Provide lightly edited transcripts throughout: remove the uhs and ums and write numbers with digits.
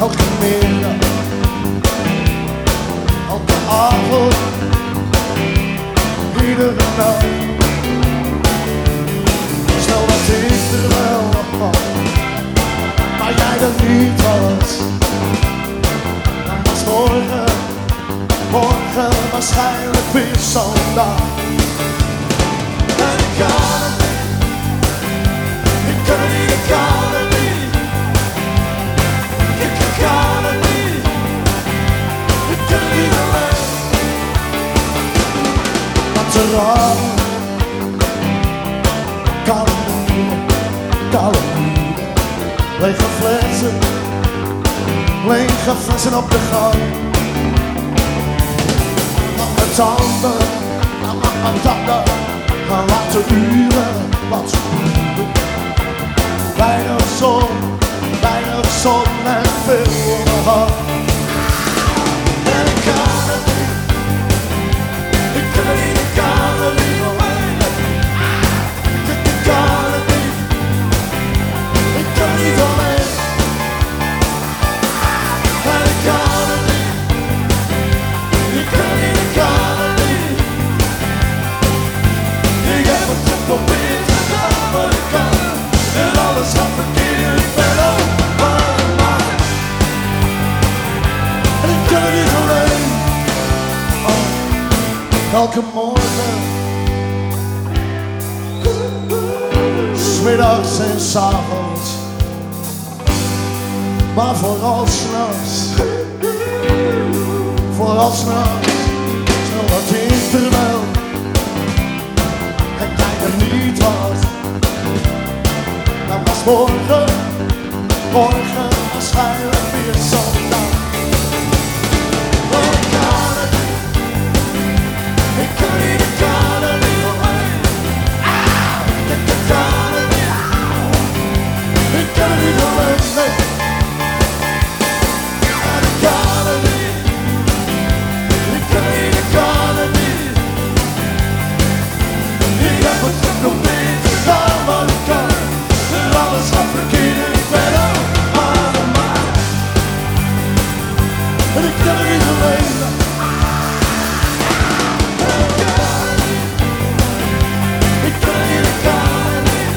elke middag, elke avond, iedere nacht. Stel dat ik er wel nog was, maar jij er niet was. Dan was morgen waarschijnlijk weer zo'n dag. En ik kan het niet, ik kan het niet, ik kan het niet. Ik kan het niet, ik kan het niet alleen. Want te raden, koude muren, lege flessen op de gang. Lange tanden, gaan laten uren. Weinig zon en veel onderhand. En ik kan het niet, ik kan het niet, ik kan het niet alleen. Ik kan het niet, ik kan het niet alleen. En ik kan het niet, ik kan het niet, ik kan het niet. Ik heb het geprobeerd gedaan wat ik kan. En alles gaat verkeerd, ik ben ook allemaal. En ik kan het niet alleen. Oh, elke morgen, 's middags en 's avonds, maar vooral s'nachts, stel dat ik er wel en jij er niet was. Dan was morgen waarschijnlijk weer zo'n dag. Oh, ik kan het niet, ik kan niet, ik kan het niet alleen. Ik kan het niet, ik kan het niet alleen, nee. En ik kan het niet, ik kan niet, ik kan het niet. Ik heb het geprobeerd gedaan wat ik kan. Alles gaat verkeerd, ik ben ook aan de maat. En ik kan er niet alleen. En ik kan het niet, ik kan het niet, ik kan het niet.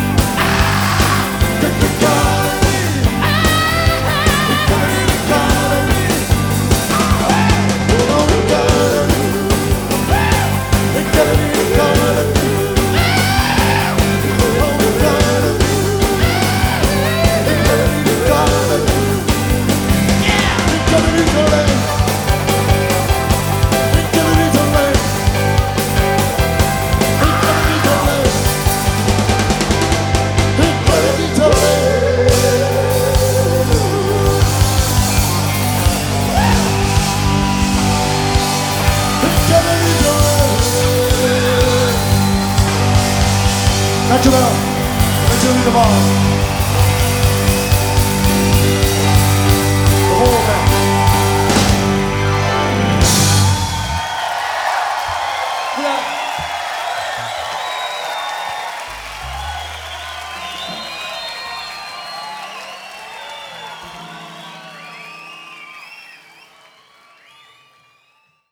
Ik kan het niet, ik kan het niet, ik kan het niet. Oh, ik kan het niet, ik kan het niet, ik kan het niet. Dankjewel. Met jullie de bal.